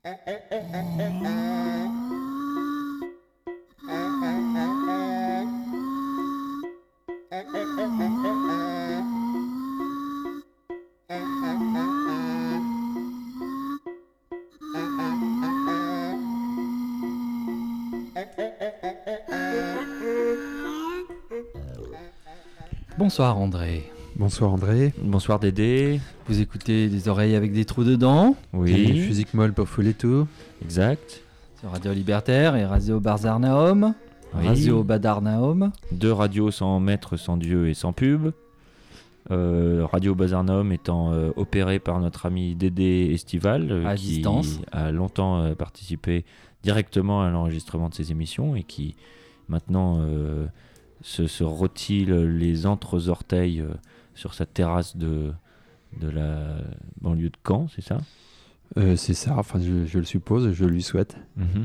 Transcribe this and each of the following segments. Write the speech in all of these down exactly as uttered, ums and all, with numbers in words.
Bonsoir André. Bonsoir André. Bonsoir Dédé. Vous écoutez Des oreilles avec des trous dedans. Oui. Physique molle pour fouler tout. Exact. Sur Radio Libertaire et Radio Bazarnaum. Oui. Radio Badarnaum. Deux radios sans maître, sans Dieu et sans pub. Euh, Radio Bazarnaum étant euh, opéré par notre ami Dédé Estival, euh, à qui distance. a longtemps euh, participé directement à l'enregistrement de ses émissions et qui maintenant euh, se, se rôtille les entre-orteils euh, sur sa terrasse de, de la banlieue de Caen, c'est ça ? Euh, c'est ça, enfin je, je le suppose, je lui souhaite. Mm-hmm.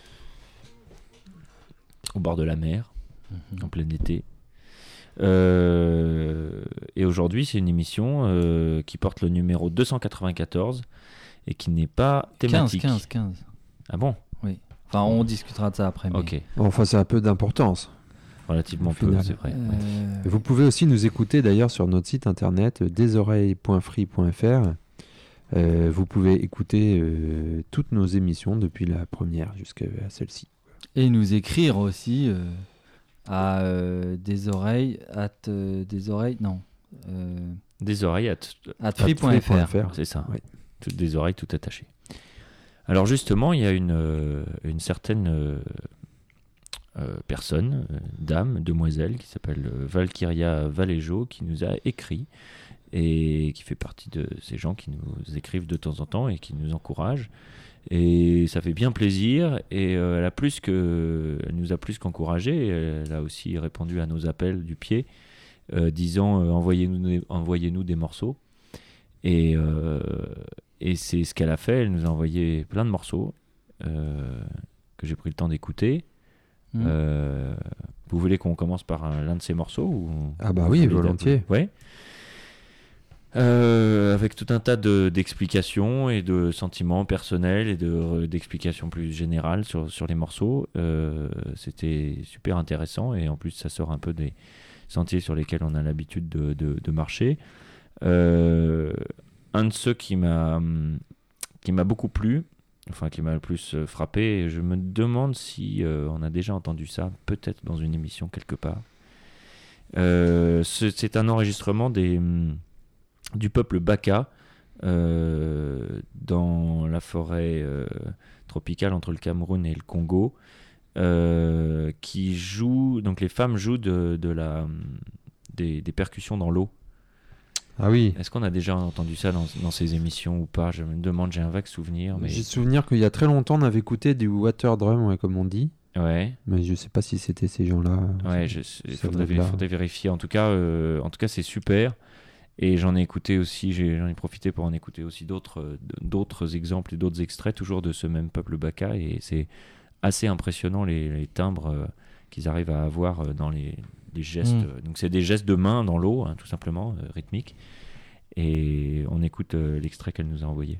Au bord de la mer, Mm-hmm. en plein été. Euh, et aujourd'hui, c'est une émission euh, qui porte le numéro deux cent quatre-vingt-quatorze et qui n'est pas thématique. quinze, quinze, quinze. Ah bon ? Oui. Enfin, on discutera de ça après. Mais... Ok, Enfin, c'est un peu d'importance. relativement Au peu, final. c'est vrai. Euh, ouais. Vous pouvez aussi nous écouter d'ailleurs sur notre site internet desoreilles point free point f r. Euh, vous pouvez écouter euh, toutes nos émissions depuis la première jusqu'à celle-ci. Et nous écrire aussi euh, à euh, des oreilles, at, euh, des oreilles, non, euh, Des oreilles, à t- at free point f r. free.fr. c'est ça. Ouais. Toutes des oreilles tout attachées. Alors justement, il y a une, euh, une certaine euh, euh, personne, euh, dame, demoiselle, qui s'appelle euh, Valkyria Valéjo, qui nous a écrit et qui fait partie de ces gens qui nous écrivent de temps en temps et qui nous encouragent. Et ça fait bien plaisir. Et euh, elle a plus que, elle nous a plus qu'encouragés. Elle a aussi répondu à nos appels du pied, euh, disant euh, envoyez-nous, des- envoyez-nous des morceaux. Et, euh, et c'est ce qu'elle a fait. Elle nous a envoyé plein de morceaux euh, que j'ai pris le temps d'écouter. Mm. Euh, vous voulez qu'on commence par un- l'un de ces morceaux ou... Ah bah vous oui, voulez volontiers. d'ab- Ouais. Euh, avec tout un tas de, d'explications et de sentiments personnels et de, d'explications plus générales sur, sur les morceaux. Euh, c'était super intéressant et en plus ça sort un peu des sentiers sur lesquels on a l'habitude de, de, de marcher. Euh, un de ceux qui m'a, qui m'a beaucoup plu, enfin qui m'a le plus frappé, je me demande si euh, on a déjà entendu ça, peut-être dans une émission quelque part. Euh, c'est, c'est un enregistrement des... du peuple Baka euh, dans la forêt euh, tropicale entre le Cameroun et le Congo, euh, qui joue, donc les femmes jouent de, de la, des, des percussions dans l'eau. Ah oui. Est-ce qu'on a déjà entendu ça dans, dans ces émissions ou pas ? Je me demande, j'ai un vague souvenir. Mais... J'ai souvenir qu'il y a très longtemps on avait écouté du water drum, ouais, comme on dit. Ouais, Mais je sais pas si c'était ces gens-là. ouais, il ça faudrait, doit être là. faudrait vérifier. En tout cas, euh, en tout cas c'est super. Et j'en ai écouté aussi, j'ai, j'en ai profité pour en écouter aussi d'autres, euh, d'autres exemples et d'autres extraits, toujours de ce même peuple Baka. Et c'est assez impressionnant les, les timbres euh, qu'ils arrivent à avoir euh, dans les, les gestes. Mm. Donc c'est des gestes de main dans l'eau, hein, tout simplement, euh, rythmiques. Et on écoute euh, l'extrait qu'elle nous a envoyé.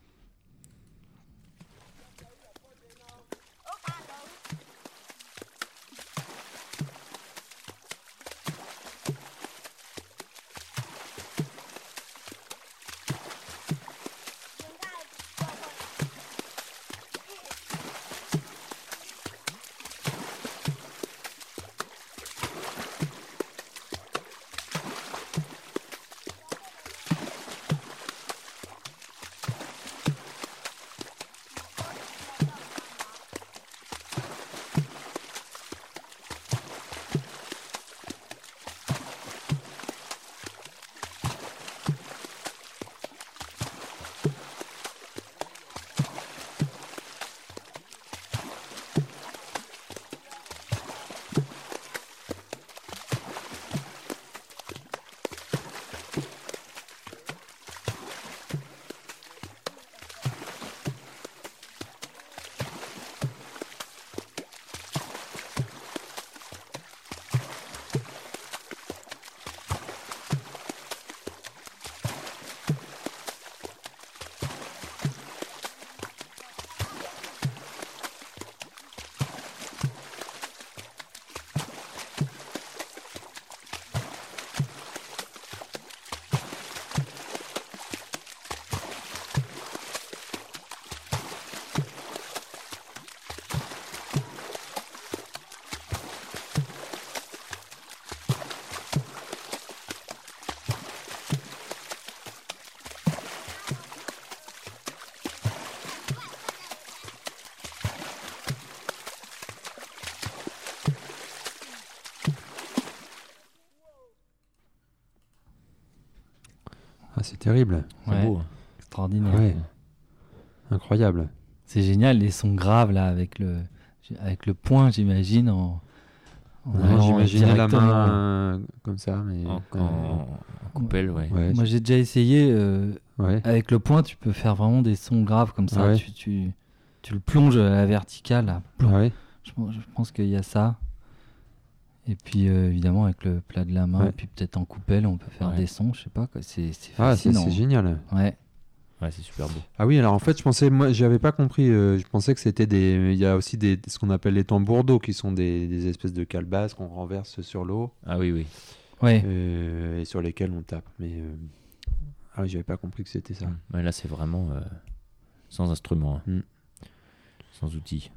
Ah, c'est terrible. C'est Ouais, beau. extraordinaire. Ouais. Incroyable. C'est génial, les sons graves là avec le, avec le poing, j'imagine. En, en Ouais, allant j'imaginais la directement. main euh, comme ça, mais. En, euh, en- en coupelle, ouais. ouais, Moi j'ai déjà essayé, euh, ouais. avec le poing tu peux faire vraiment des sons graves comme ça. Ouais. Tu, tu, tu le plonges à la verticale. Là. Ouais. Je, pense- je pense qu'il y a ça. Et puis euh, évidemment avec le plat de la main, Ouais. et puis peut-être en coupelle on peut faire Ouais. des sons, je sais pas. Quoi. C'est, c'est Ah, ça, fascinant. c'est génial. Ouais. Ouais, c'est super beau. Ah oui, alors en fait, je pensais, moi, j'avais pas compris. euh, je pensais que c'était des. Il y a aussi des, ce qu'on appelle les tambours d'eau, qui sont des, des espèces de calebasses qu'on renverse sur l'eau Ah oui, oui. Ouais. euh, et sur lesquelles on tape. Mais euh, ah oui, j'avais pas compris que c'était ça. Mais là, c'est vraiment euh, sans instrument, hein. Mm. Sans outils.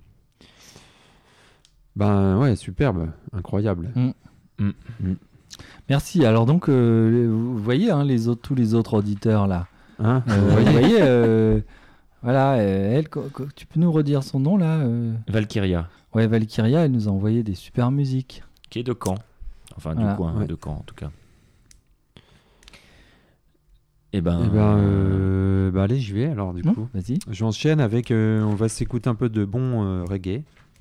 Ben ouais, superbe, incroyable. Mm. Merci. Alors donc euh, vous voyez hein, les autres, tous les autres auditeurs là. Hein Euh, Vous vous voyez voyez, euh, voilà, euh, elle, co- co- tu peux nous redire son nom là euh Valkyria, Ouais, Valkyria, elle nous a envoyé des super musiques. qui est de Caen. Enfin, Voilà. du coin Ouais. de Caen, en tout cas. Et ben, Eh ben, euh, bah allez, j'y vais alors du Non, coup. vas-y. J'enchaîne avec, euh, on va s'écouter un peu de bon euh, reggae.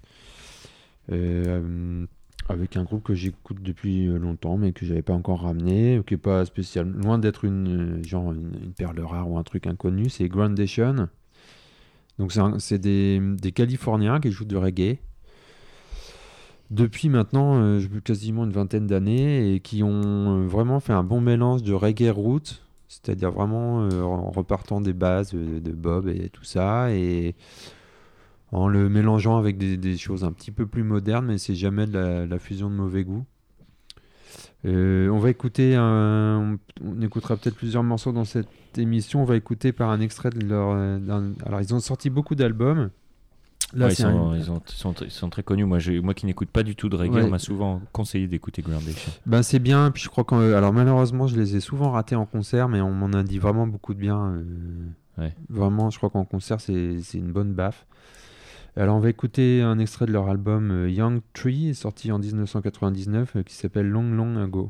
Euh, avec un groupe que j'écoute depuis euh, longtemps mais que j'avais pas encore ramené, qui est pas spécial, loin d'être une euh, genre une, une perle rare ou un truc inconnu. C'est Groundation. Donc c'est, un- c'est des, des Californiens qui jouent du reggae depuis maintenant euh, je- quasiment une vingtaine d'années et qui ont euh, vraiment fait un bon mélange de reggae roots, c'est-à-dire vraiment euh, en repartant des bases euh, de Bob et tout ça, et en le mélangeant avec des, des choses un petit peu plus modernes, mais c'est jamais de la, la fusion de mauvais goût. Euh, on va écouter, un, on, on écoutera peut-être plusieurs morceaux dans cette émission. On va écouter par un extrait de leur. euh, d'un- alors, ils ont sorti beaucoup d'albums. Là, ouais, ils, c'est sont, un- ils, ont- ils sont, tr- ils sont très connus. Moi, j'ai- moi qui n'écoute pas du tout de reggae, Ouais. on m'a souvent conseillé d'écouter Groundation. Ben, c'est bien. Puis je crois que, alors malheureusement, je les ai souvent ratés en concert, mais on m'en a dit vraiment beaucoup de bien. euh, Ouais. Vraiment, je crois qu'en concert, c'est c'est une bonne baffe. Alors, on va écouter un extrait de leur album euh, Young Tree, sorti en dix-neuf cent quatre-vingt-dix-neuf, euh, qui s'appelle Long Long Ago.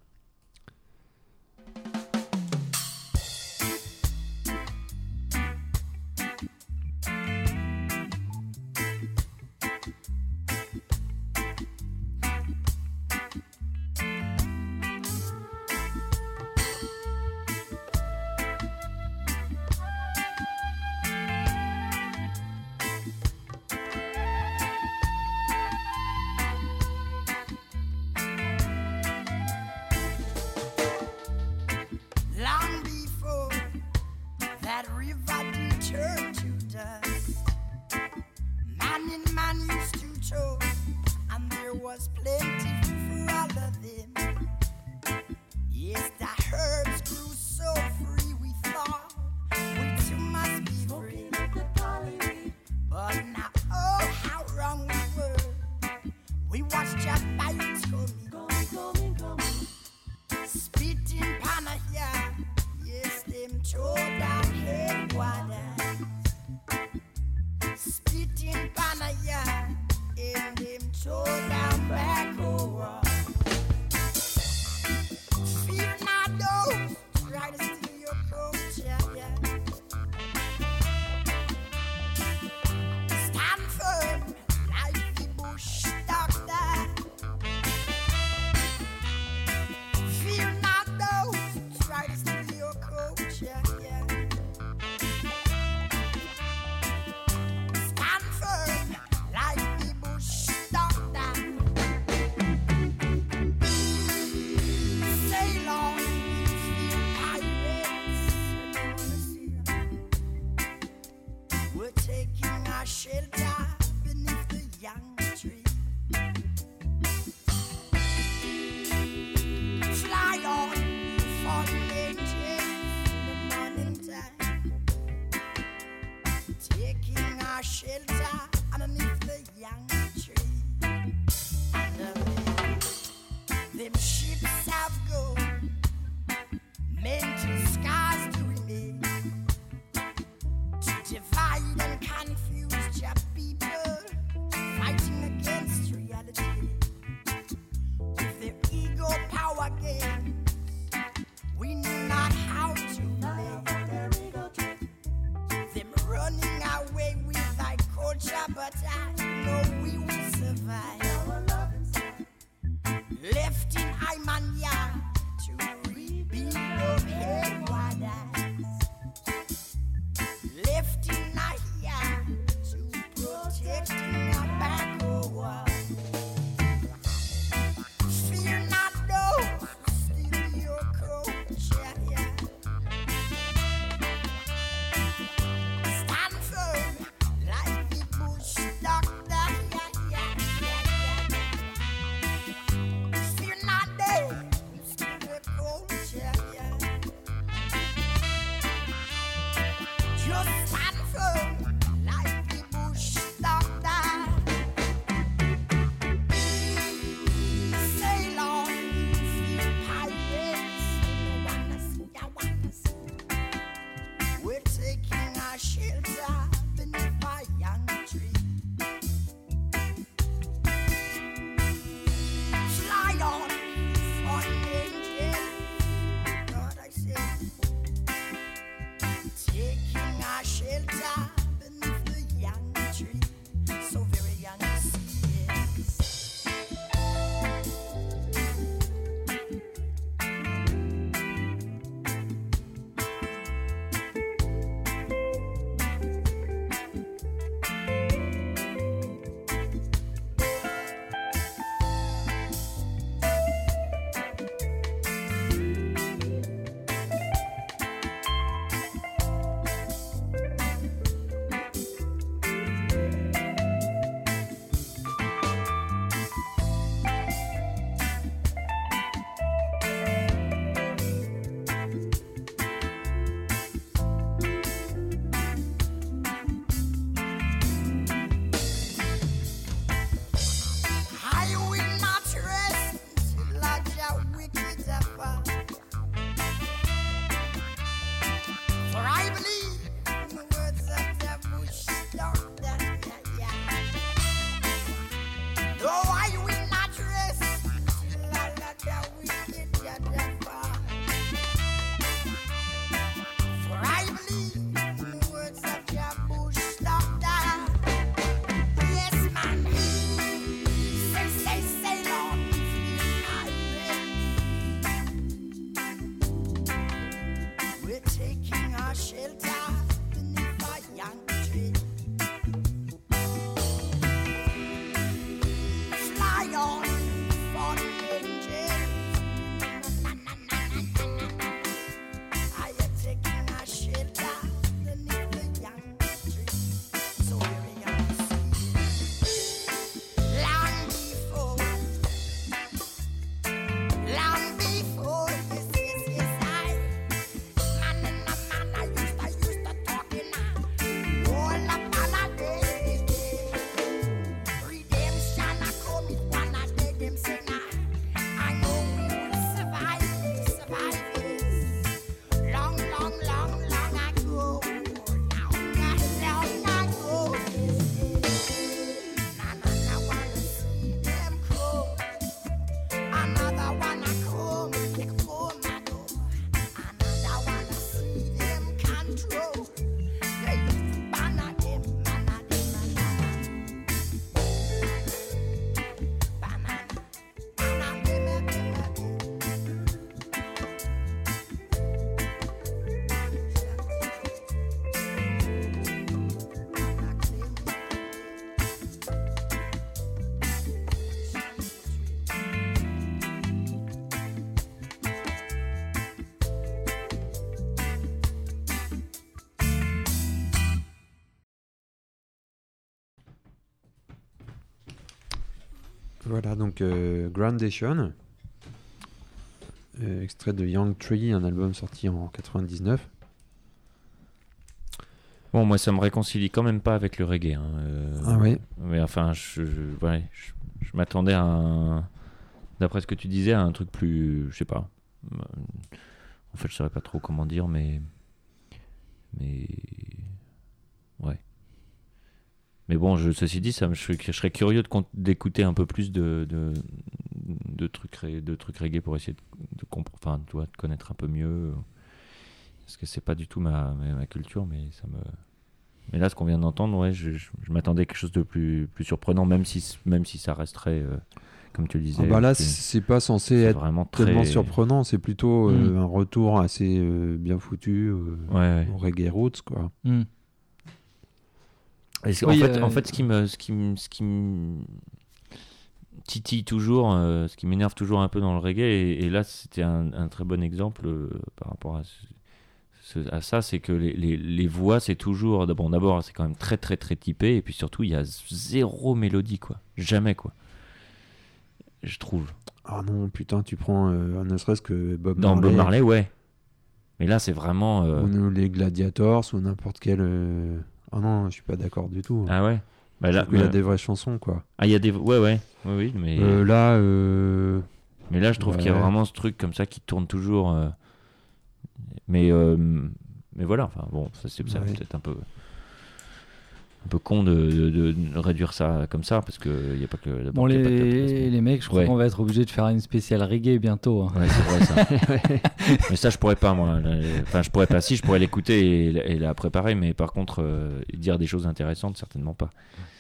Long before that river did turn to dust, man and man used to talk, and there was plenty for all of them. Yes, the herbs grew so free, we thought we too must be free. But now, oh, how wrong we were. We watched Jack Byron's coming. Spitting Panaya, yes, them throw down headwaters. Spitting Panaya, and them throw down back over. Fear not those who try to steal your culture, yeah. Stand firm like the bush doctor. Fear not those who try to steal your culture, yeah. Stand firm like the bush doctor. Sail on, fear pirates. We're taking our shelter beneath the young tree. Fly on, falling angels in the morning time. Taking our shelter underneath the young tree. And uh, them ships have gone, mental scars to remain, to divide and confuse Japan. Just stand firm like the bush doctor. Sail on, feel pirates. I wanna see, I wanna see. We're taking our shelter beneath a young tree. Fly on, falling angel. God, I said, taking our shelter beneath the young tree. So very young to see, yes. I will not rest till I shall wicked ever. For I believe in the words of the bush doctor. Yeah, yeah. Though I will not rest till I let the wicked ever. For I believe in the words of the bush doctor. Yes, man. Say, say, sail on, feel pirates. We're taking our shelter beneath a young tree. Fly on, falling angel. Na, na, na, na, na, na, na. I am taking our shelter beneath the young tree. So very young to see. Long before, long before, yes, yes, yes, I, man and a man, I used to, used to talking now. All upon a day, redemption, I come it one a day, them say now. I know we will survive, survive this. Long, long, long, long ago, long, long ago, yes, yes. Na, na, na, wanna see them grow. Another wanna come, they come and go. Another wanna see them control. They used to ban a them, ban a them, ban a them. Ban a them, them, them. Voilà, donc euh, Groundation, euh, extrait de Young Tree, un album sorti en quatre-vingt-dix-neuf. Bon, moi, ça me réconcilie quand même pas avec le reggae. Hein. euh, Ah oui. Mais enfin, je, je, ouais, je, je m'attendais à un, d'après ce que tu disais, à un truc plus, je sais pas. En fait, je saurais pas trop comment dire, mais, mais, ouais. Mais bon, je, ceci dit, ça me, je, je serais curieux de, con- d'écouter un peu plus de, de, de trucs, ré- de trucs reggae pour essayer de, de comprendre, enfin, tu vois, de connaître un peu mieux. Parce que c'est pas du tout ma, ma, ma culture, mais ça me. Mais là, ce qu'on vient d'entendre, ouais, je, je, je m'attendais à quelque chose de plus, plus surprenant, même si, même si ça resterait, euh, comme tu le disais. Ah bah là, c'est- c'est pas censé c'est être vraiment très tellement surprenant, c'est plutôt euh, Mm. un retour assez euh, bien foutu euh, Ouais, ouais. au reggae roots, quoi. Hmm. Et c'est- Oui, en, fait, euh, en fait, ce qui me, ce qui me, ce qui me titille toujours, euh, ce qui m'énerve toujours un peu dans le reggae, et, et là, c'était un, un très bon exemple euh, par rapport à, ce- ce- à ça, c'est que les, les, les voix, c'est toujours, bon, d'abord, c'est quand même très, très, très typé, et puis surtout, il y a zéro mélodie, quoi. Jamais, quoi. Je trouve. Ah non, putain, tu prends euh, ne serait-ce que Bob Dans Marley. Bob Marley, ouais. Mais là, c'est vraiment. euh, Ou les Gladiators ou n'importe quel. euh, Ah non, je suis pas d'accord du tout. Ah ouais. Bah Je là, trouve qu'il y a mais- des vraies chansons, quoi. Ah, il y a des. Ouais, ouais. Oui, oui. Mais, Euh, là, euh, mais là, je trouve qu'il y a ouais. vraiment ce truc comme ça qui tourne toujours. euh, Mais, euh, mais voilà. Enfin, bon, ça, c'est ça, Ouais. peut-être un peu. Un peu con de, de- de réduire ça comme ça parce qu'il n'y a pas que la Bon, banque, y a les, pas que la presse, mais- les mecs, je crois Ouais. qu'on va être obligé de faire une spéciale reggae bientôt. hein. Ouais, c'est vrai ça. Mais ça, je pourrais pas, moi. Enfin, je pourrais pas. Si, je pourrais l'écouter et, la- et la préparer, mais par contre, euh, dire des choses intéressantes, certainement pas.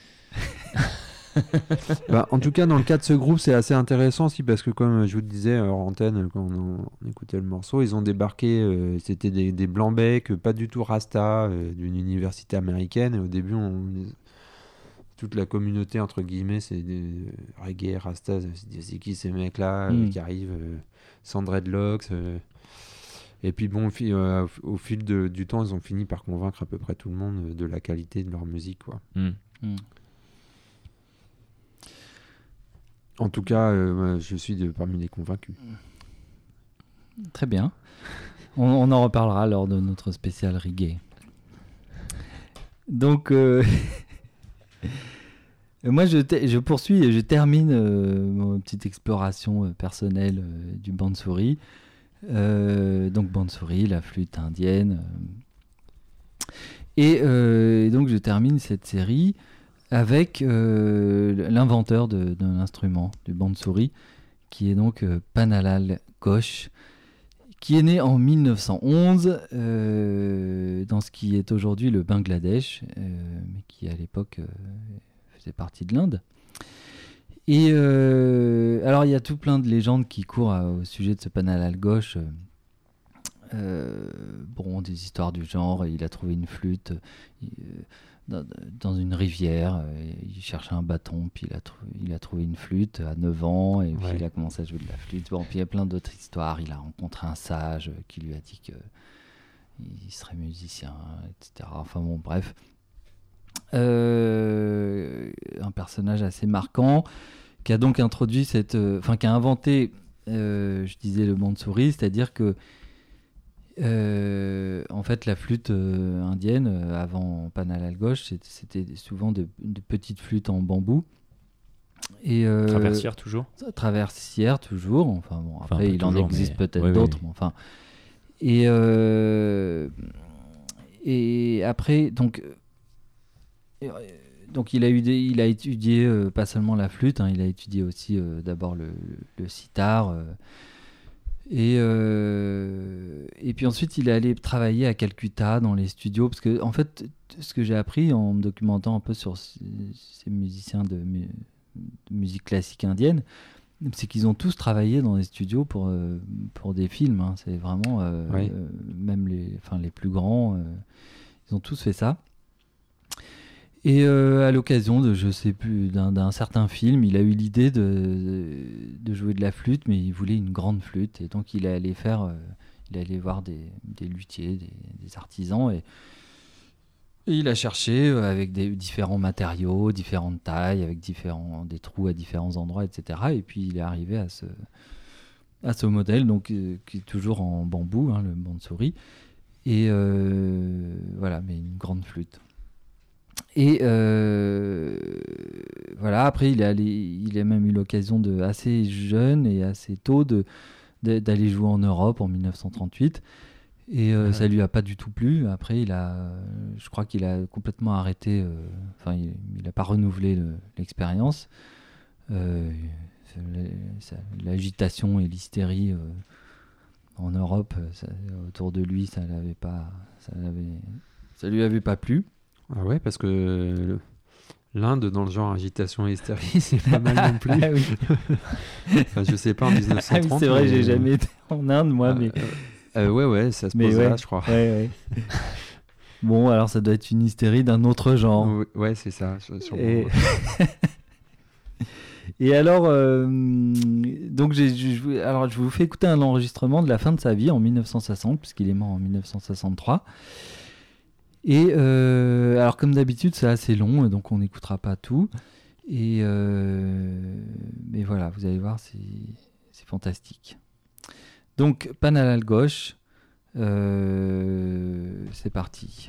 Bah, en tout cas, dans le cas de ce groupe, c'est assez intéressant aussi parce que, comme je vous le disais hors antenne, quand on, on écoutait le morceau, ils ont débarqué. euh, C'était des, des blancs-becs, pas du tout rasta, euh, d'une université américaine. Et au début, on, toute la communauté, entre guillemets, c'est des reggae, rasta. C'est c'est qui ces mecs-là euh, Mm. qui arrivent euh, sans dreadlocks euh. Et puis, bon, au, fi- euh, au fil de- du temps, ils ont fini par convaincre à peu près tout le monde de la qualité de leur musique, quoi. Hmm. Hmm. En tout cas, euh, moi, je suis de, parmi les convaincus. Très bien. On, on en reparlera lors de notre spécial reggae. Donc, euh, moi, je, te- je poursuis et je termine euh, mon petite exploration euh, personnelle euh, du Bansuri. Euh, donc, Bansuri, la flûte indienne. euh. Et, euh, et donc, je termine cette série avec euh, l'inventeur de, de l'instrument, du Bansuri, qui est donc euh, Panalal Ghosh, qui est né en mille neuf cent onze euh, dans ce qui est aujourd'hui le Bangladesh, euh, mais qui à l'époque euh, faisait partie de l'Inde. Et euh, alors il y a tout plein de légendes qui courent à- au sujet de ce Panalal Ghosh. Euh, euh, bon, des histoires du genre, il a trouvé une flûte euh, dans, dans une rivière, euh, il cherchait un bâton, puis il a, trou- il a trouvé une flûte à neuf ans, et puis Ouais. il a commencé à jouer de la flûte. Bon, puis il y a plein d'autres histoires, il a rencontré un sage euh, qui lui a dit qu'il serait musicien, et cetera. Enfin bon, bref. Euh, un personnage assez marquant, qui a donc introduit cette... euh, Enfin, qui a inventé, euh, je disais, le Bansuri, c'est-à-dire que Euh, en fait, la flûte euh, indienne, euh, avant Panalal Ghosh, c'était, c'était souvent de, de petites flûtes en bambou. Et, euh, Traversière toujours. traversière, toujours. Enfin, bon, Enfin, après, pas il en toujours, existe mais- peut-être oui, oui, d'autres. oui. Mais enfin. Et, euh, et après, donc, euh, donc il, a eu des- il a étudié euh, pas seulement la flûte, hein, il a étudié aussi euh, d'abord le, le, le sitar. euh, Et, euh, et puis ensuite, il est allé travailler à Calcutta dans les studios. Parce que, en fait, ce que j'ai appris en me documentant un peu sur ces, ces musiciens de, mu- de musique classique indienne, c'est qu'ils ont tous travaillé dans des studios pour, euh, pour des films. hein. C'est vraiment, euh, Oui. euh, même les, enfin, les plus grands, euh, ils ont tous fait ça. Et euh, à l'occasion de, je sais plus, d'un, d'un certain film, il a eu l'idée de, de jouer de la flûte, mais il voulait une grande flûte. Et donc il est allé faire, euh, il est allé voir des, des luthiers, des, des artisans, et, et il a cherché euh, avec des différents matériaux, différentes tailles, avec différents, des trous à différents endroits, et cetera. Et puis il est arrivé à ce, à ce modèle, donc euh, qui est toujours en bambou, hein, le Bansuri. Et euh, voilà, mais une grande flûte. Et euh, voilà, après, il, est allé, il a même eu l'occasion de, assez jeune et assez tôt de, de- d'aller jouer en Europe en mille neuf cent trente-huit. Et euh, Ouais. ça lui a pas du tout plu. Après, il a, je crois qu'il a complètement arrêté, euh, enfin, il n'a pas renouvelé le- l'expérience. Euh, c'est- ça- l'agitation et l'hystérie euh, en Europe, ça- autour de lui, ça l'avait pas, ça l'avait, ça lui avait pas plu. Ah ouais, parce que le- l'Inde, dans le genre agitation et hystérie, c'est pas mal non plus. Ah oui. Enfin, je sais pas en Ah oui, dix-neuf cent trente. c'est vrai, mais- j'ai jamais été en Inde, moi, Ah, mais. euh, euh, ouais, ouais, ça se Mais pose ouais. là, je crois. Ouais, ouais. Bon, alors ça doit être une hystérie d'un autre genre. Ouais, ouais, c'est ça. sur- sûrement. Et, Et alors, euh, donc j'ai, je, alors je vous fais écouter un enregistrement de la fin de sa vie en mille neuf cent soixante, puisqu'il est mort en mille neuf cent soixante-trois. Et euh, alors, comme d'habitude, c'est assez long, donc on n'écoutera pas tout. Et euh, mais voilà, vous allez voir, c'est, c'est fantastique. Donc, Panalal Ghosh, Euh, c'est parti.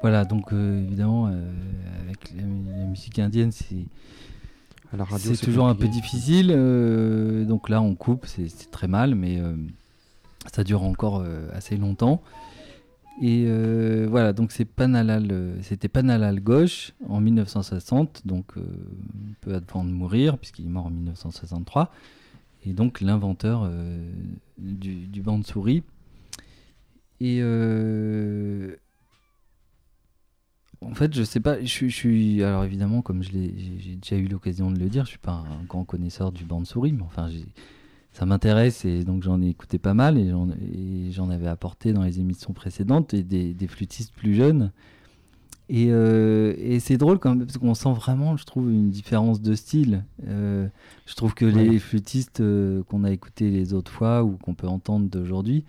voilà, donc euh, évidemment, euh, avec la, la musique indienne, c'est, À la radio, c'est c'est toujours un peu compliqué. difficile. euh, donc là, on coupe, c'est, c'est très mal, mais euh, ça dure encore euh, assez longtemps. Et euh, voilà, donc c'est Panalal, euh, c'était Panalal Ghosh en mille neuf cent soixante, donc euh, un peu avant de mourir, puisqu'il est mort en mille neuf cent soixante-trois. Et donc l'inventeur euh, du, du bansuri. Et euh, en fait, je sais pas, je, suis- je suis. Alors évidemment, comme je l'ai, j'ai, j'ai déjà eu l'occasion de le dire, je suis pas un grand connaisseur du bansuri, mais enfin, j'ai- ça m'intéresse et donc j'en ai écouté pas mal et j'en, et j'en avais apporté dans les émissions précédentes et des, des flûtistes plus jeunes. Et, euh, et c'est drôle quand même parce qu'on sent vraiment, je trouve, une différence de style. Euh, je trouve que Ouais. les flûtistes euh, qu'on a écoutés les autres fois ou qu'on peut entendre d'aujourd'hui,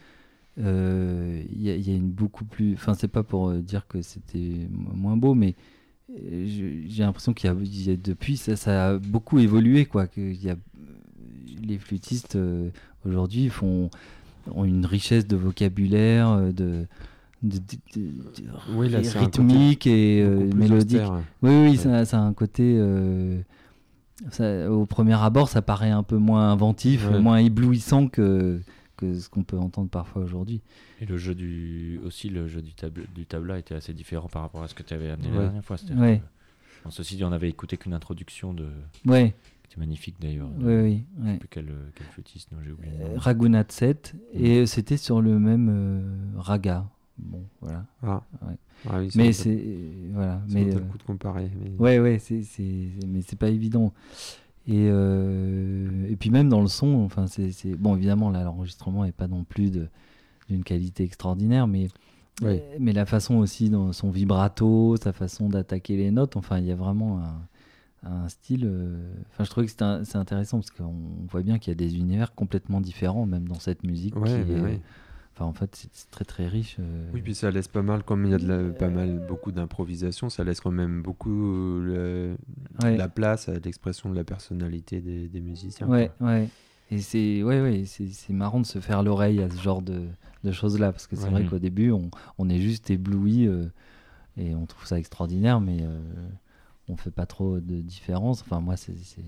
euh, il y, a- il y a une beaucoup plus. Enfin, c'est pas pour euh, dire que c'était mo- moins beau, mais euh, je- j'ai l'impression qu'il y a, il y a depuis ça, ça a beaucoup évolué, quoi. qu'il y a, les flûtistes euh, aujourd'hui font ont une richesse de vocabulaire, euh, de, de, de- de- de- Oui, là, c'est un rythmique et Beaucoup euh, plus mélodique. austère. Oui, oui, Ouais. ça, ça a un côté. euh, ça- au premier abord, ça paraît un peu moins inventif, Ouais. moins éblouissant que, que ce qu'on peut entendre parfois aujourd'hui. Et le jeu du aussi le jeu du, tab... du tabla était assez différent par rapport à ce que tu avais amené Ouais. la dernière fois. C'est-à-dire Ouais. que, en ceci dit, on avait écouté qu'une introduction de Ouais, qui était magnifique d'ailleurs. oui, oui. Je sais Ouais. plus quel, quel flûtiste, non, j'ai oublié. le nom. Euh, Raghunath sept, et c'était sur le même euh, raga. Bon, voilà. Ah. Ouais. Ah oui, ça Mais vaut- c'est. Voilà. ça Mais, vaut le euh, coup de comparer. Mais... ouais, ouais, c'est, c'est, c'est- mais c'est pas évident. Et, euh, et puis même dans le son, enfin, c'est, c'est... Bon, évidemment, là, l'enregistrement n'est pas non plus de, d'une qualité extraordinaire, mais, Ouais. euh, mais la façon aussi, dans son vibrato, sa façon d'attaquer les notes, enfin, il y a vraiment un, un style... euh, Enfin, je trouvais que c'était un- c'est intéressant, parce qu'on voit bien qu'il y a des univers complètement différents, même dans cette musique. Ouais, qui mais est- ouais. Enfin, en fait, c'est, c'est très très riche. euh, Oui, puis ça laisse pas mal, comme il y a de la- pas mal, beaucoup d'improvisation, ça laisse quand même beaucoup euh, le- ouais. la place à l'expression de la personnalité des, des musiciens. Ouais, quoi. ouais. Et c'est ouais, ouais, c'est, c'est marrant de se faire l'oreille à ce genre de, de choses-là, parce que c'est Ouais. vrai qu'au début, on, on est juste ébloui euh, et on trouve ça extraordinaire, mais euh, on fait pas trop de différence. Enfin, moi, c'est, c'est,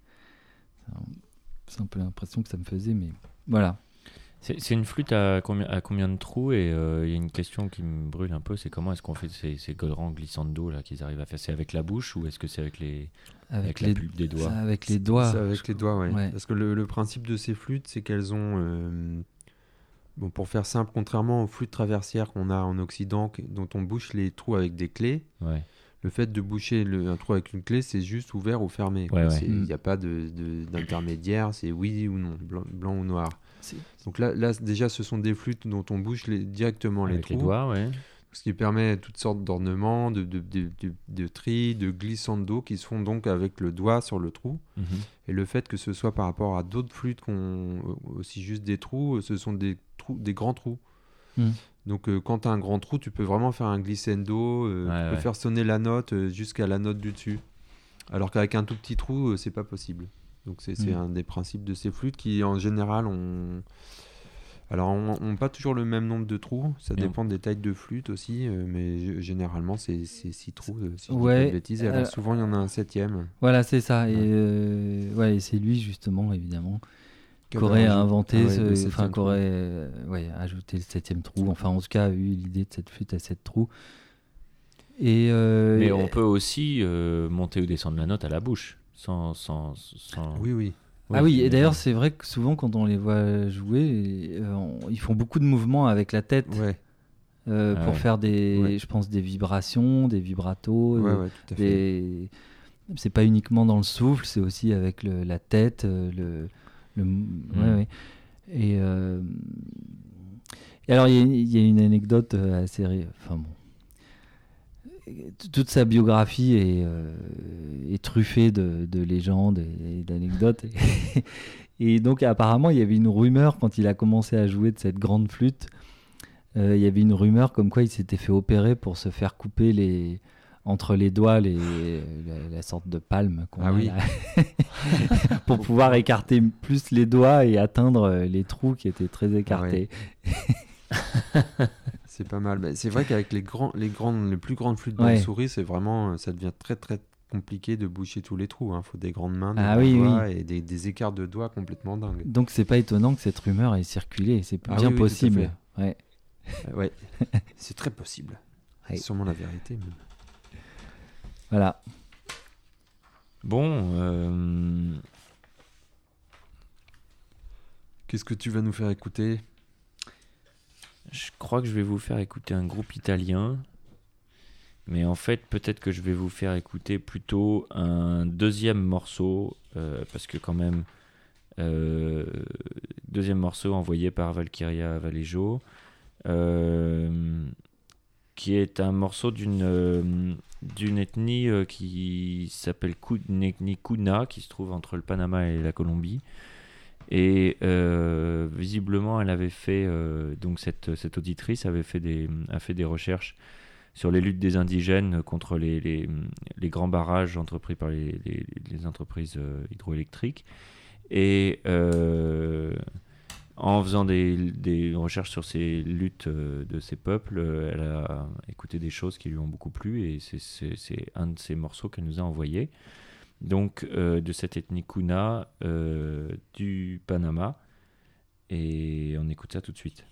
c'est un, c'est un peu l'impression que ça me faisait, mais voilà. C'est, c'est une flûte à combien, à combien de trous? Et euh, il y a une question qui me brûle un peu, c'est comment est-ce qu'on fait ces, ces grands glissando là qu'ils arrivent à faire? C'est avec la bouche ou est-ce que c'est avec les Avec, avec les, la pulpe des doigts? ça, avec les doigts. C'est avec les doigts, ouais. Ouais. Parce que le, le principe de ces flûtes, c'est qu'elles ont. euh, Bon, pour faire simple, contrairement aux flûtes traversières qu'on a en Occident, que- dont on bouche les trous avec des clés, Ouais. le fait de boucher le- un trou avec une clé, c'est juste ouvert ou fermé. Ouais, ouais. Il Mm. n'y a pas de, de- d'intermédiaire, c'est oui ou non, blanc, blanc ou noir. C'est- Donc là, là, déjà, ce sont des flûtes dont on bouche les- directement les Avec trous, les doigts, ouais. ce qui permet toutes sortes d'ornements, de, de, de, de, de tris, de glissando qui se font donc avec le doigt sur le trou. Mhm. Et le fait que ce soit par rapport à d'autres flûtes qu'on aussi juste des trous, ce sont des trous, des grands trous. Mm. Donc euh, quand tu as un grand trou, tu peux vraiment faire un glissando, euh, Ouais, tu peux ouais. faire sonner la note euh, jusqu'à la note du dessus. Alors qu'avec un tout petit trou, euh, c'est pas possible. Donc c'est c'est Mm. un des principes de ces flûtes qui en général ont alors on, on pas toujours le même nombre de trous, ça Bien. dépend des tailles de flûte aussi, euh, mais g- généralement c'est c'est six trous euh, si je dis pas Ouais, de bêtises. Et alors euh, souvent il y en a un septième. Voilà, c'est ça. Et Ouais. euh, ouais, et c'est lui, justement, évidemment, qui qu'aurait avait inventé, ah ouais, ce- le septième enfin, trou. qu'aurait euh, ouais, ajouté le septième trou. Enfin, en tout cas, a eu l'idée de cette flûte à sept trous. Et euh, Mais et- on peut aussi euh, monter ou descendre la note à la bouche, sans... sans, sans... Oui, oui. Ah oui, et mais- d'ailleurs, c'est vrai que souvent, quand on les voit jouer, euh, on- ils font beaucoup de mouvements avec la tête Ouais, euh, Ah pour ouais. faire des, Ouais. je pense, des vibrations, des vibratos. ouais, euh, ouais, tout à fait. des... C'est pas uniquement dans le souffle, c'est aussi avec le- la tête, euh, le, le... ouais, ouais. Et, euh, et alors, il y, a- il y a une anecdote euh, assez... ré- Enfin bon... T- Toute sa biographie est, euh, est truffée de, de légendes et, et d'anecdotes. Et, et donc, apparemment, il y avait une rumeur quand il a commencé à jouer de cette grande flûte. euh, il y avait une rumeur comme quoi il s'était fait opérer pour se faire couper les, entre les doigts les, la, la sorte de palme qu'on Ah a oui. là. Pour pouvoir écarter plus les doigts et atteindre les trous qui étaient très écartés. C'est c'est pas mal. Mais c'est vrai qu'avec les, grands, les, grandes, les plus grandes flûtes de Ouais. souris, c'est vraiment, ça devient très très compliqué de boucher tous les trous. Il hein. faut des grandes mains, des Ah grands oui, doigts oui. et des, des écarts de doigts complètement dingues. Donc c'est pas étonnant que cette rumeur ait circulé, c'est Ah bien oui, oui, tout à possible. fait. Ouais. Euh, ouais, c'est très possible. Ouais. C'est sûrement la vérité. Mais... Voilà. Bon, euh, Qu'est-ce que tu vas nous faire écouter? je crois que je vais vous faire écouter un groupe italien. Mais en fait, peut-être que je vais vous faire écouter plutôt un deuxième morceau. euh, parce que quand même, euh, deuxième morceau envoyé par Valkyria Vallejo. Euh, qui est un morceau d'une euh, d'une ethnie euh, qui s'appelle Ku- une ethnie Kuna, qui se trouve entre le Panama et la Colombie. Et euh, visiblement, elle avait fait, euh, donc cette, cette auditrice avait fait des, a fait des recherches sur les luttes des indigènes contre les, les, les grands barrages entrepris par les, les, les entreprises euh, hydroélectriques. Et euh, en faisant des, des recherches sur ces luttes euh, de ces peuples, euh, elle a écouté des choses qui lui ont beaucoup plu et c'est, c'est, c'est un de ces morceaux qu'elle nous a envoyé. Donc euh, de cette ethnie Kuna euh, du Panama. Et on écoute ça tout de suite.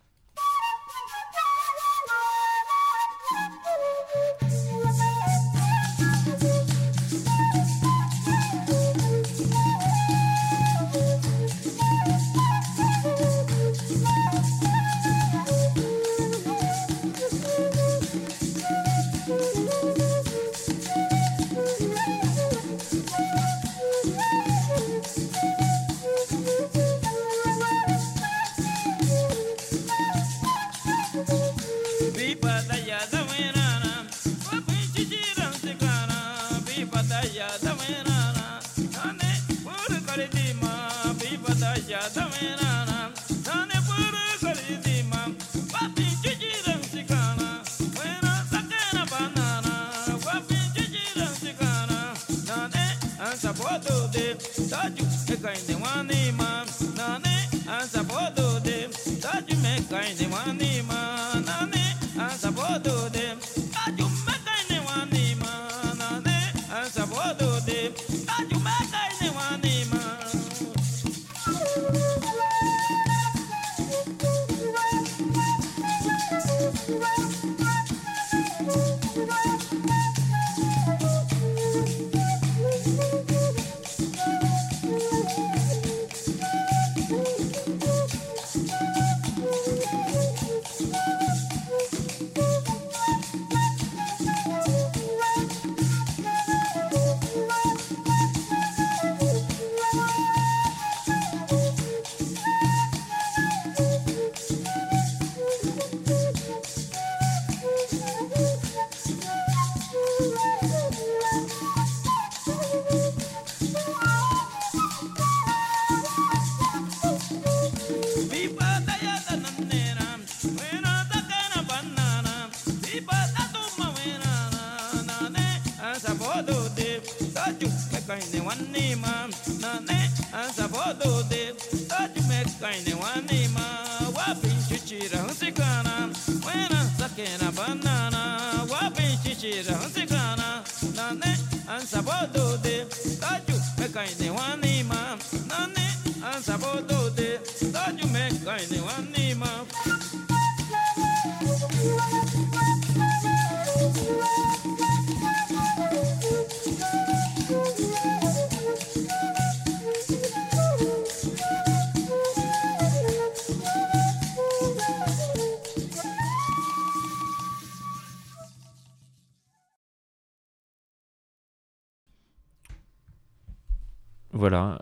Voilà,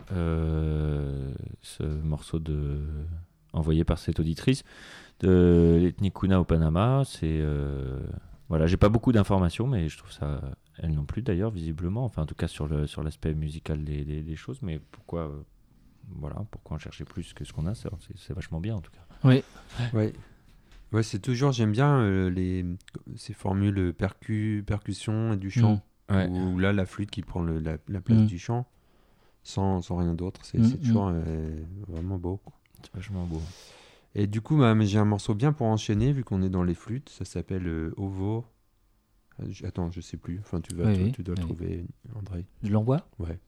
euh, ce morceau de... envoyé par cette auditrice de l'ethnie Kuna au Panama. C'est euh... voilà, j'ai pas beaucoup d'informations, mais je trouve ça, elle non plus d'ailleurs visiblement, enfin en tout cas sur le sur l'aspect musical des, des, des choses. Mais pourquoi, euh... voilà, pourquoi en chercher plus que ce qu'on a, c'est, c'est vachement bien en tout cas. Oui. Ouais. Ouais, c'est toujours, j'aime bien euh, les, ces formules percu, percussion et du chant. Mmh. Ouais. Où là, la flûte qui prend le, la, la place Mmh. du chant. Sans, sans rien d'autre, c'est, Mm, c'est toujours euh, vraiment beau. Quoi. C'est vachement beau. Et du coup, bah, mais j'ai un morceau bien pour enchaîner, vu qu'on est dans les flûtes. Ça s'appelle euh, Ovo. Euh, j- Attends, je sais plus. Enfin, tu, vas, Oui, tu, oui, tu dois oui. le trouver, André. Je l'envoie. Ouais.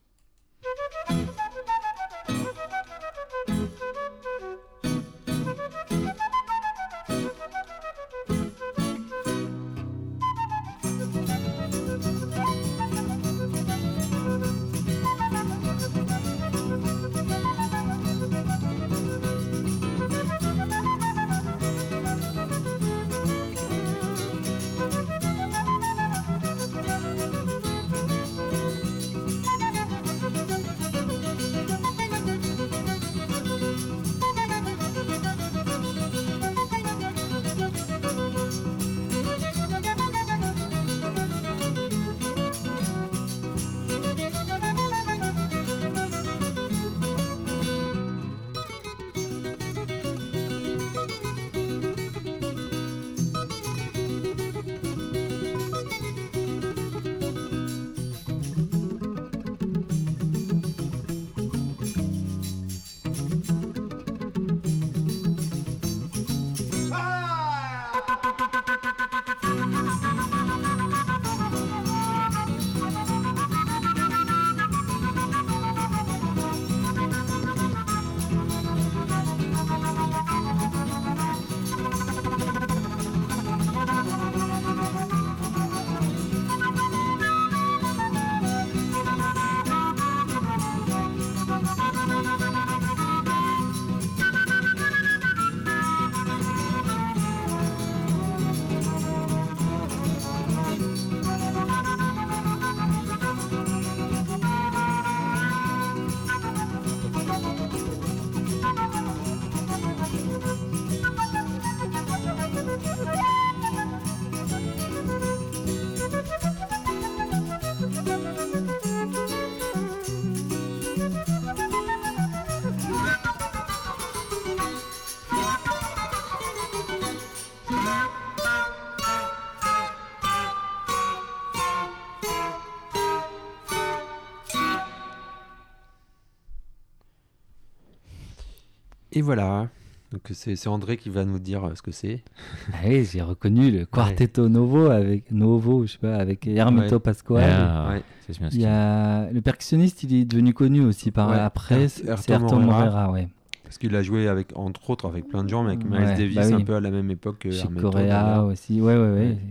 Et voilà. Donc c'est, c'est André qui va nous dire euh, ce que c'est. Ah oui, j'ai reconnu le Quartetto Novo avec Novo, je sais pas, avec Hermeto Ouais. Pasquale. Ah, Ouais. c'est bien ce Il y qu'il- a le percussionniste, il est devenu connu aussi par Ouais, après. Ert- C'est Erto c'est Erto Morera. Morera, ouais. Parce qu'il a joué avec, entre autres avec plein de gens, mais avec Ouais, Miles Davis bah oui. un peu à la même époque que Chez Hermeto, Corea d'ailleurs. aussi, ouais, ouais, ouais.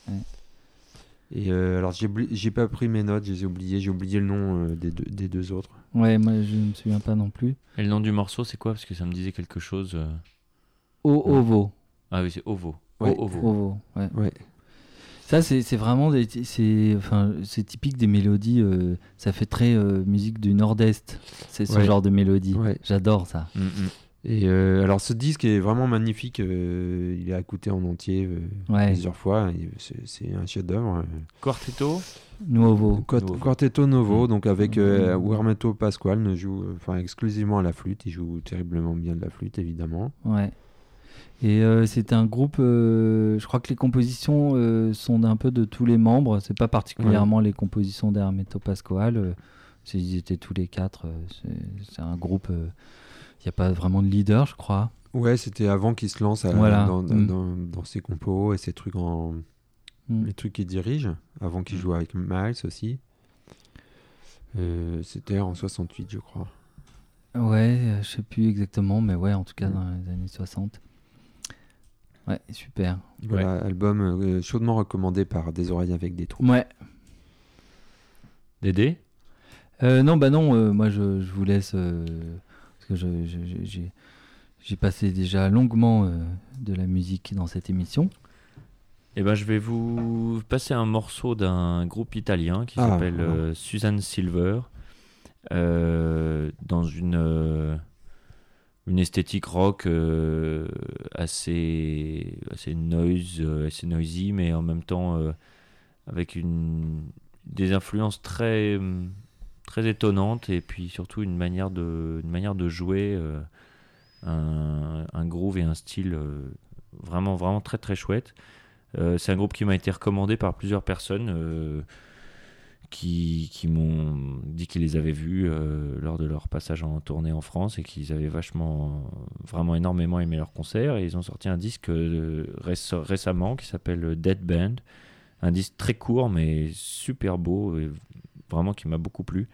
Et euh, alors j'ai, oubli- j'ai pas pris mes notes, je les ai oubliées, j'ai oublié le nom euh, des, deux, des deux autres. Ouais, moi je me souviens pas non plus. Et le nom du morceau, c'est quoi? Parce que ça me disait quelque chose. euh. O Ovo. Ah oui, c'est Ovo. Ouais. O- Ovo. Ovo, ouais. Ouais. Ça, c'est c'est vraiment des, c'est, enfin, c'est typique des mélodies. euh, ça fait très euh, musique du Nord-Est. C'est ce Ouais. genre de mélodie. Ouais. J'adore ça. Mm, mm. Et euh, alors ce disque est vraiment magnifique, euh, il est à écouter en entier euh, Ouais. plusieurs fois, et c'est, c'est un chef-d'œuvre. euh. Quartetto. Nuovo. Quart- Novo. Quartetto Novo, Mm. donc avec euh, Mm. où Hermeto Pasquale ne joue euh, enfin exclusivement à la flûte, il joue terriblement bien de la flûte évidemment. Ouais. Et euh, c'est un groupe. euh, je crois que les compositions euh, sont d'un peu de tous les membres. C'est pas particulièrement les compositions d'Hermeto Pasquale. euh, c'est- ils étaient tous les quatre. euh, c'est, c'est un groupe. Il n'y a pas vraiment de leader, je crois. Ouais, c'était avant qu'il se lance à- Voilà. dans, dans, Mm. dans- dans ses compos et ses trucs en Mm. les trucs qu'il dirige, avant qu'il joue avec Miles aussi. Euh, c'était en soixante-huit, je crois. Ouais, euh, je sais plus exactement, mais ouais, en tout cas Mm. dans les années soixante. Ouais, super. Voilà, album euh, chaudement recommandé par Des oreilles avec des trous. Ouais. Dédé. Euh, non, bah non, euh, moi je, je vous laisse. euh, parce que je- je- je- j'ai, j'ai passé déjà longuement euh, de la musique dans cette émission. Eh ben, je vais vous passer un morceau d'un groupe italien qui Ah, s'appelle ah. euh, Suzanne Silver, euh, dans une, euh, une esthétique rock euh, assez, assez, noise, euh, assez noisy, mais en même temps euh, avec une, des influences très, hum, très étonnantes et puis surtout une manière de, une manière de jouer, euh, un, un groove et un style euh, vraiment, vraiment très très chouette. Euh, c'est un groupe qui m'a été recommandé par plusieurs personnes euh, qui, qui m'ont dit qu'ils les avaient vus euh, lors de leur passage en tournée en France et qu'ils avaient vachement, vraiment énormément aimé leur concert. Et ils ont sorti un disque euh, réc- récemment qui s'appelle Dead Band, un disque très court mais super beau, et vraiment qui m'a beaucoup plu.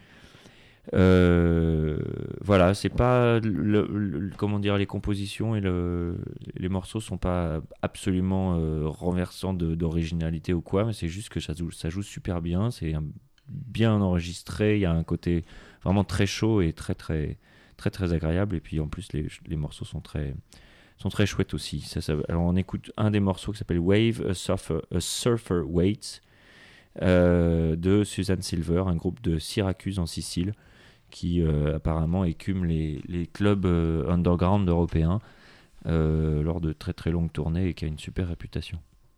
Euh, voilà, c'est pas le, le, comment dire, les compositions et le, les morceaux sont pas absolument euh, renversants de, d'originalité ou quoi, mais c'est juste que ça joue, ça joue super bien, c'est un, bien enregistré, il y a un côté vraiment très chaud et très très très très agréable, et puis en plus les, les morceaux sont très sont très chouettes aussi. Ça, ça, alors on écoute un des morceaux qui s'appelle Wave, a Surfer, a Surfer Waits, euh, de Suzanne Silver, un groupe de Syracuse en Sicile, qui euh, apparemment écume les, les clubs euh, underground européens euh, lors de très très longues tournées et qui a une super réputation.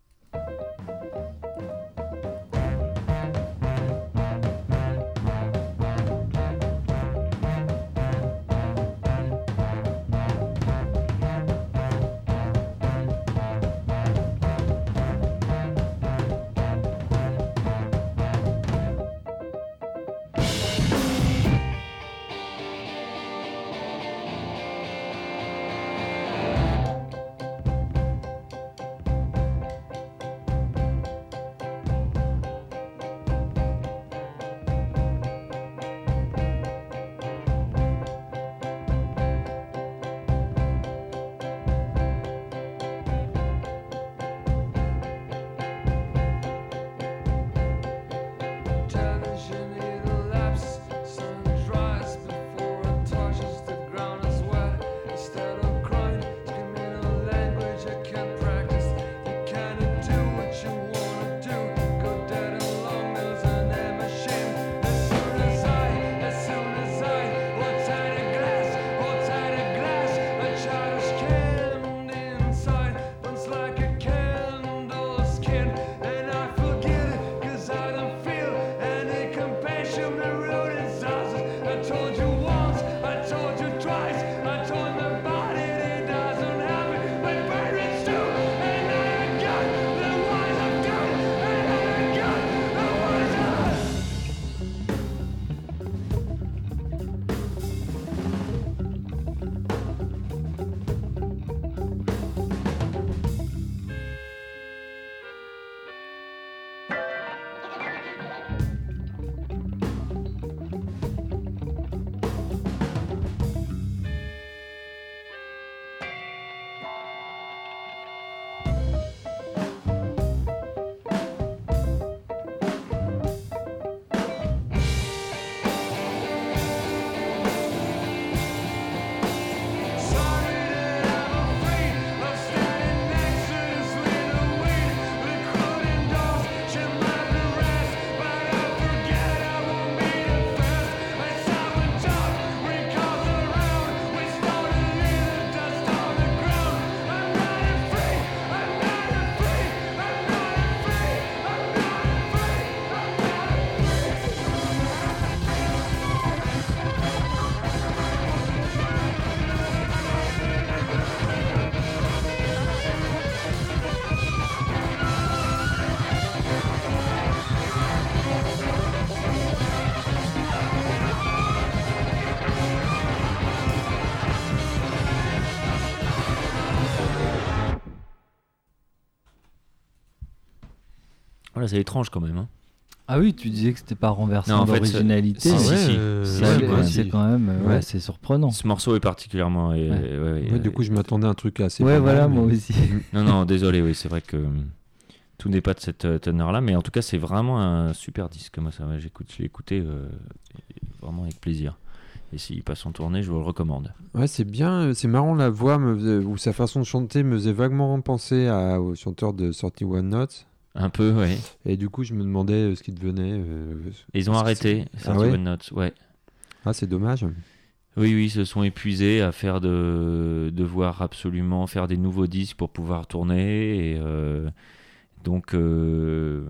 Voilà, c'est étrange quand même. Hein. Ah oui, tu disais que c'était pas renversant non, en fait, d'originalité. c'est... Si, Si, si, euh, si, c'est, si, c'est, ouais. c'est quand même euh, ouais. Ouais, c'est surprenant. Ce morceau est particulièrement. Et, ouais. Ouais, ouais, ouais, du coup, je m'attendais à un truc assez. Ouais, voilà, mais... moi aussi. non, non, désolé, oui, c'est vrai que tout n'est pas de cette teneur-là, mais en tout cas, c'est vraiment un super disque. Moi, ça, j'écoute, je l'ai écouté euh, vraiment avec plaisir. Et s'il passe en tournée, je vous le recommande. Ouais, c'est bien, c'est marrant, la voix me faisait, ou sa façon de chanter me faisait vaguement penser à, au chanteur de Sorty One Note. Un peu, ouais. Et du coup, je me demandais ce qui devenait. Euh, ils ont arrêté, ah ouais One Note, ouais. Ah, c'est dommage. Oui, oui, ils se sont épuisés à faire de devoir absolument faire des nouveaux disques pour pouvoir tourner. Et euh, donc, euh,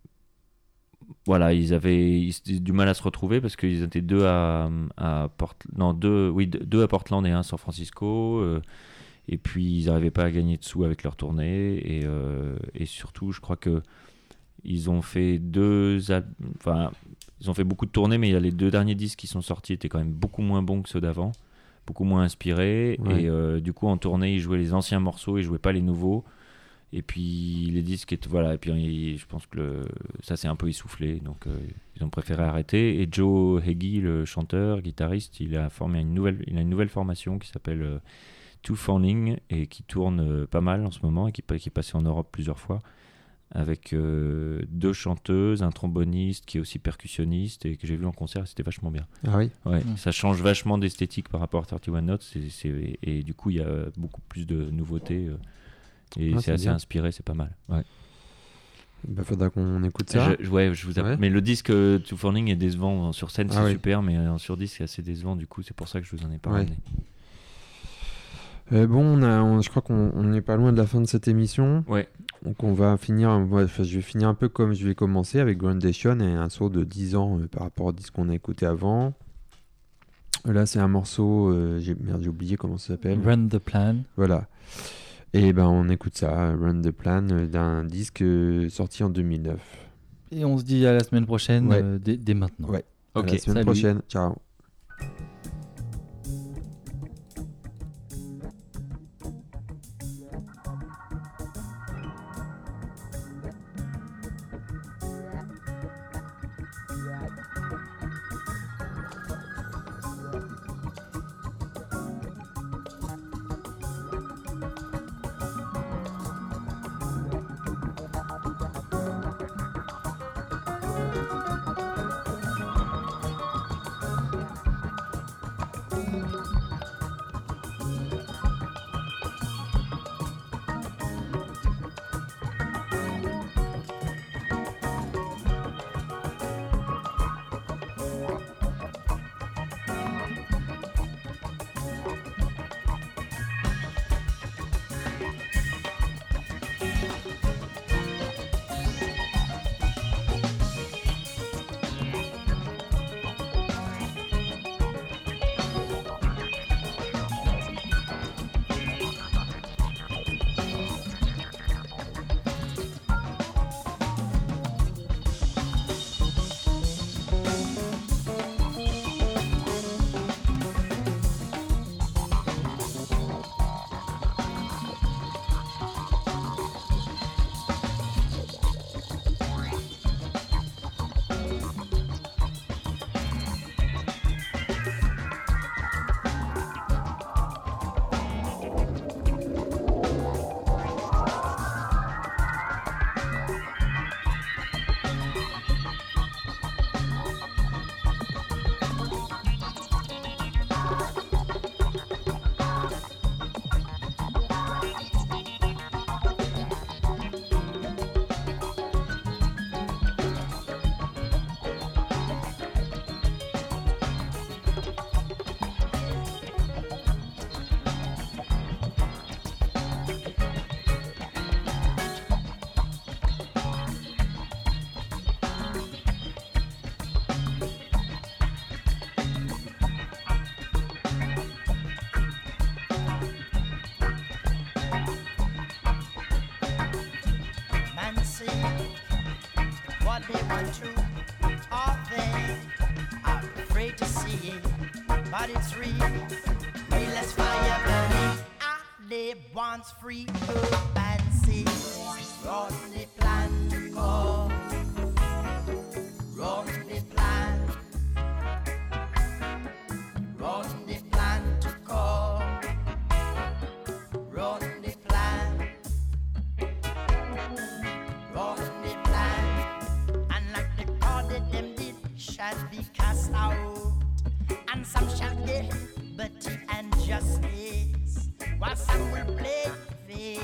voilà, ils avaient ils, du mal à se retrouver parce qu'ils étaient deux à, à Portland, non, deux, oui, deux à Portland et un à San Francisco. Euh, et puis, ils n'arrivaient pas à gagner de sous avec leur tournée. Et, euh, et surtout, je crois que Ils ont fait deux, al- enfin, ils ont fait beaucoup de tournées, mais il y a les deux derniers disques qui sont sortis étaient quand même beaucoup moins bons que ceux d'avant, beaucoup moins inspirés. Ouais. Et euh, du coup, en tournée, ils jouaient les anciens morceaux, ils jouaient pas les nouveaux. Et puis les disques, étaient, voilà. Et puis il- je pense que le, ça s'est un peu essoufflé, donc euh, ils ont préféré arrêter. Et Joe Heggie, le chanteur, guitariste, il a formé une nouvelle, il a une nouvelle formation qui s'appelle euh, Two Falling et qui tourne euh, pas mal en ce moment et qui, qui est passé en Europe plusieurs fois, avec euh, deux chanteuses, un tromboniste qui est aussi percussionniste et que j'ai vu en concert, c'était vachement bien. Ah oui. Ouais, Mm. ça change vachement d'esthétique par rapport à trente et un Notes c'est, c'est, et du coup il y a beaucoup plus de nouveautés euh, et Ah, c'est c'est assez bien. inspiré, c'est pas mal. Ouais. Bah, faudra qu'on écoute ça. Je, je- ouais, je vous app- Ouais. Mais le disque euh, Two Falling est décevant sur scène, c'est Ah oui. super, mais euh, sur disque c'est assez décevant, du coup c'est pour ça que je vous en ai pas Ouais. ramené. Euh, bon, on a, on- je crois qu'on on n'est pas loin de la fin de cette émission. Ouais. Donc on va finir, ouais, enfin, je vais finir un peu comme je vais commencer avec Groundation et un saut de dix ans euh, par rapport au disque qu'on a écouté avant. Là c'est un morceau, euh, j'ai, merde j'ai oublié comment ça s'appelle. Run the Plan. Voilà. Et ben on écoute ça, Run the Plan, euh, d'un disque euh, sorti en deux mille neuf. Et on se dit à la semaine prochaine, Ouais. euh, dès, dès maintenant. Ouais. À Ok, la semaine salut. prochaine. Ciao. what they want to, or they are afraid to see it, but it's real, real as fire burning. Ah, they want free urbancy, run the plan to call, run the plan, run the plan to call, run the plan, run the plan, and like the God that them did shall be cast out, and some shall get liberty and justice, while some will play fair.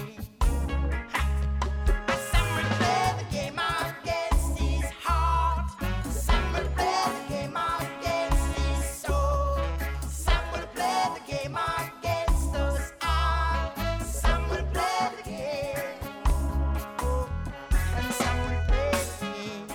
Some will play the game against his heart, some will play the game against his soul, some will play the game against us all, some will play the game, oh, and some will play the game.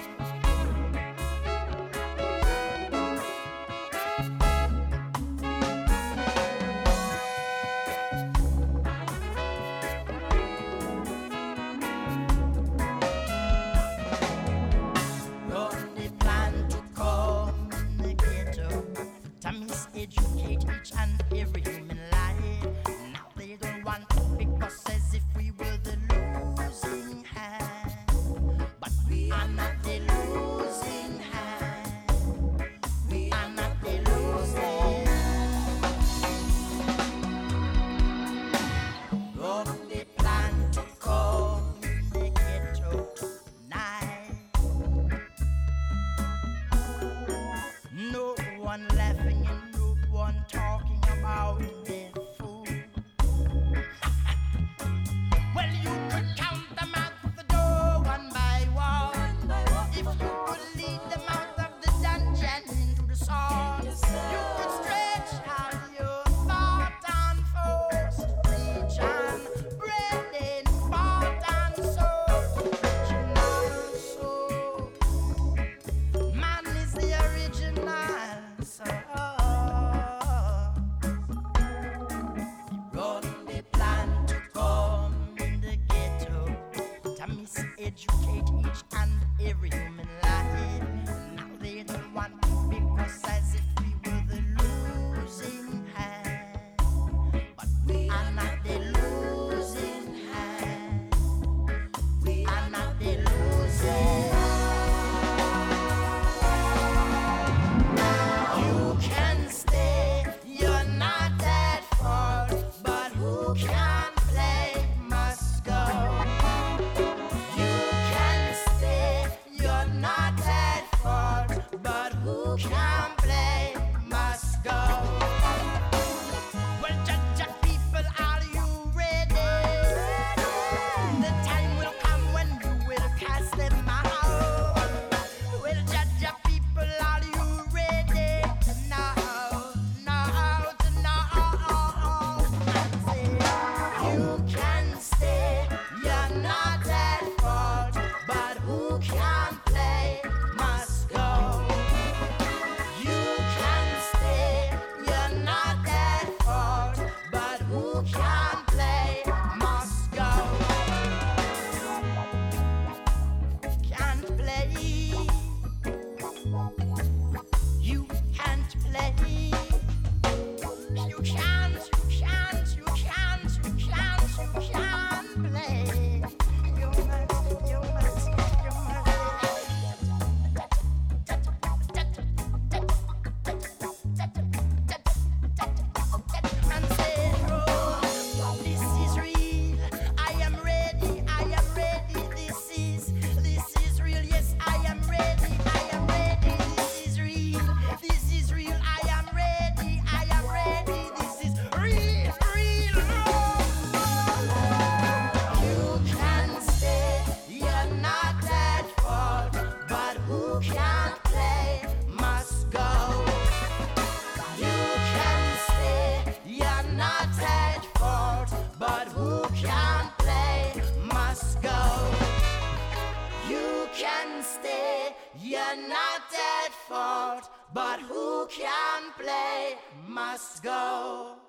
who can't play must go. You can stay, you're not at fault, but who can't play must go. You can stay, you're not at fault, but who can play must go.